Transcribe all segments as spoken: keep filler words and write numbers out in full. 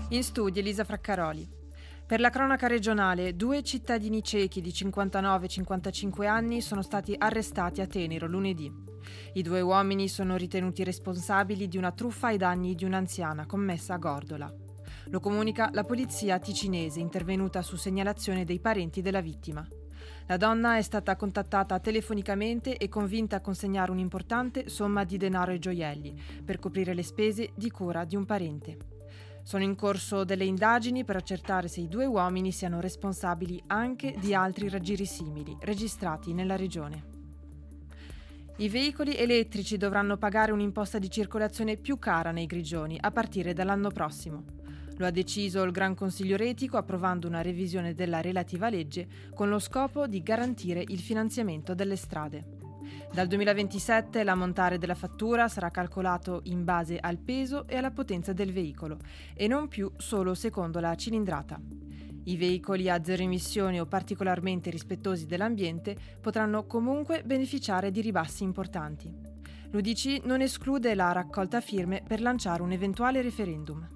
In studio Elisa Fraccaroli. Per la cronaca regionale, due cittadini cechi di cinquantanove e cinquantacinque anni sono stati arrestati a Tenero lunedì. I due uomini sono ritenuti responsabili di una truffa ai danni di un'anziana commessa a Gordola. Lo comunica la polizia ticinese, intervenuta su segnalazione dei parenti della vittima. La donna è stata contattata telefonicamente e convinta a consegnare un'importante somma di denaro e gioielli per coprire le spese di cura di un parente. Sono in corso delle indagini per accertare se i due uomini siano responsabili anche di altri raggiri simili registrati nella regione. I veicoli elettrici dovranno pagare un'imposta di circolazione più cara nei Grigioni a partire dall'anno prossimo. Lo ha deciso il Gran Consiglio Retico approvando una revisione della relativa legge con lo scopo di garantire il finanziamento delle strade. Dal duemilaventisette l'ammontare della fattura sarà calcolato in base al peso e alla potenza del veicolo e non più solo secondo la cilindrata. I veicoli a zero emissioni o particolarmente rispettosi dell'ambiente potranno comunque beneficiare di ribassi importanti. L'U D C non esclude la raccolta firme per lanciare un eventuale referendum.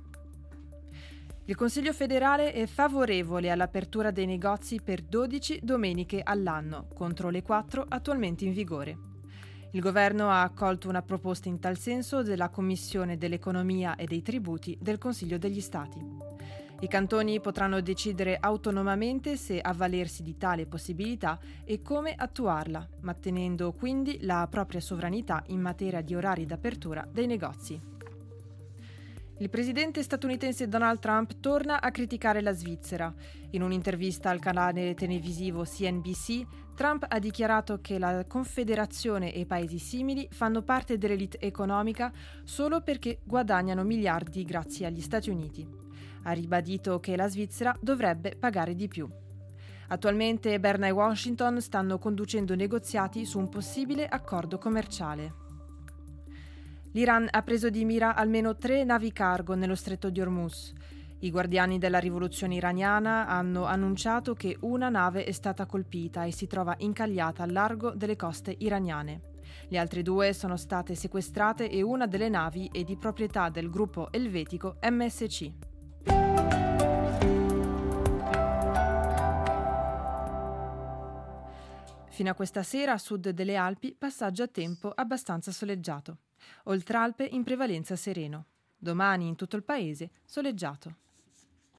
Il Consiglio federale è favorevole all'apertura dei negozi per dodici domeniche all'anno, contro le quattro attualmente in vigore. Il governo ha accolto una proposta in tal senso della Commissione dell'Economia e dei Tributi del Consiglio degli Stati. I cantoni potranno decidere autonomamente se avvalersi di tale possibilità e come attuarla, mantenendo quindi la propria sovranità in materia di orari d'apertura dei negozi. Il presidente statunitense Donald Trump torna a criticare la Svizzera. In un'intervista al canale televisivo C N B C, Trump ha dichiarato che la Confederazione e i paesi simili fanno parte dell'elite economica solo perché guadagnano miliardi grazie agli Stati Uniti. Ha ribadito che la Svizzera dovrebbe pagare di più. Attualmente Berna e Washington stanno conducendo negoziati su un possibile accordo commerciale. L'Iran ha preso di mira almeno tre navi cargo nello stretto di Hormuz. I guardiani della rivoluzione iraniana hanno annunciato che una nave è stata colpita e si trova incagliata al largo delle coste iraniane. Le altre due sono state sequestrate e una delle navi è di proprietà del gruppo elvetico M S C. Fino a questa sera a sud delle Alpi passaggio a tempo abbastanza soleggiato. Oltralpe in prevalenza sereno. Domani in tutto il paese soleggiato.